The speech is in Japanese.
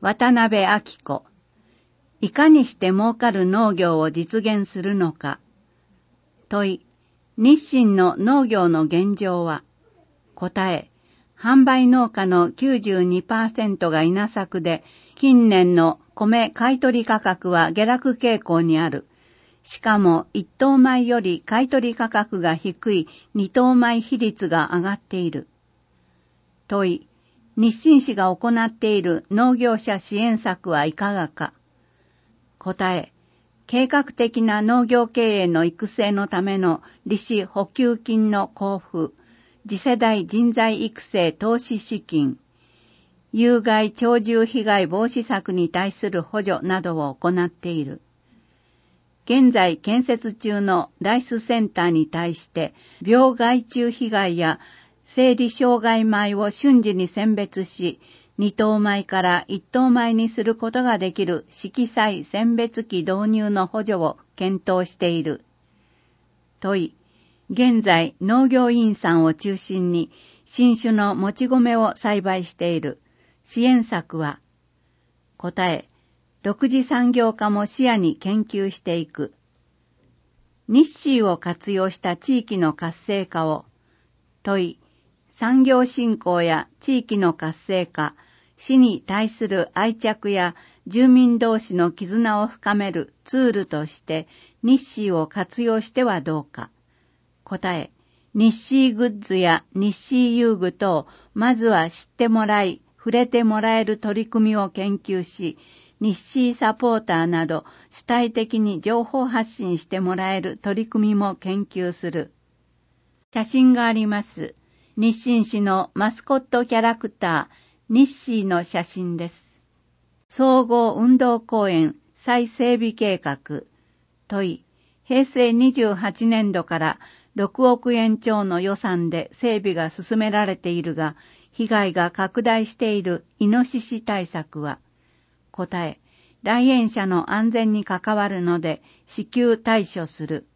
渡辺明子。いかにして儲かる農業を実現するのか。問い。日清の農業の現状は。答え。販売農家の 92% が稲作で、近年の米買取価格は下落傾向にある。しかも一等米より買取価格が低い二等米比率が上がっている。問い。日清市が行っている農業者支援策はいかがか。答え。計画的な農業経営の育成のための利子補給金の交付、次世代人材育成投資資金、有害鳥獣被害防止策に対する補助などを行っている。現在建設中のライスセンターに対して病害虫被害や生理障害米を瞬時に選別し、二等米から一等米にすることができる色彩選別機導入の補助を検討している。問い。現在農業員さんを中心に新種のもち米を栽培している。支援策は。答え。6次産業化も視野に研究していく。日清を活用した地域の活性化を。問い。産業振興や地域の活性化、市に対する愛着や住民同士の絆を深めるツールとして日清を活用してはどうか。答え。日清グッズや日清遊具等、まずは知ってもらい、触れてもらえる取り組みを研究し、日清サポーターなど主体的に情報発信してもらえる取り組みも研究する。写真があります。日清市のマスコットキャラクター、日清の写真です。総合運動公園再整備計画。問い。平成28年度から6億円超の予算で整備が進められているが、被害が拡大しているイノシシ対策は。答え。来園者の安全に関わるので、至急対処する。